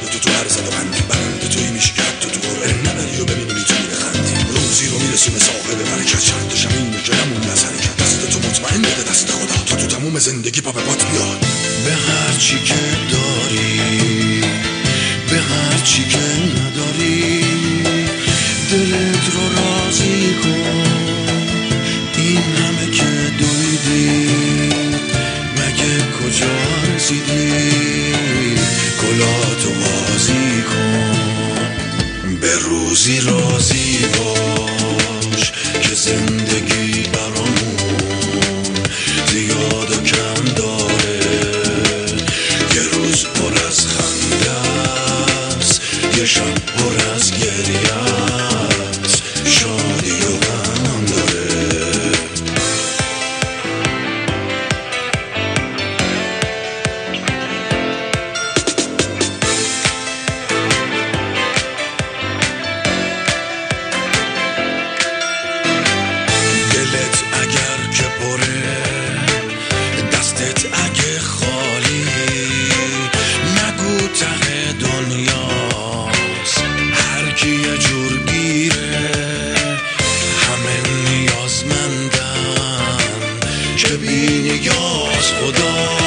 تو هر زد و بندی برنده توی میشی که حتی تو قرعه نبری و ببینی میتونی بخندی روزی رو میرسونه صاحب برکت چند تا شمینه که نمونی از حرکت دست تو مطمئن بده دست خدا تا تو تموم زندگی پا به پات بیاد به هر چی که داری به هر چی که نداری دلت رو راضی کن این همه که دویدی مگه کجا رسیدی کلاتو بازی کن به روزی راضی باش که زندگی برامون زیاد و کم داره یه روز پر از خنده است یه شب پر از گریه است شادی و غم داره دلت اگر که پره دستت اگه خالی نگو ته دنیاست هر کی یه جور گیره همه نیازمندن که بی نیاز خدا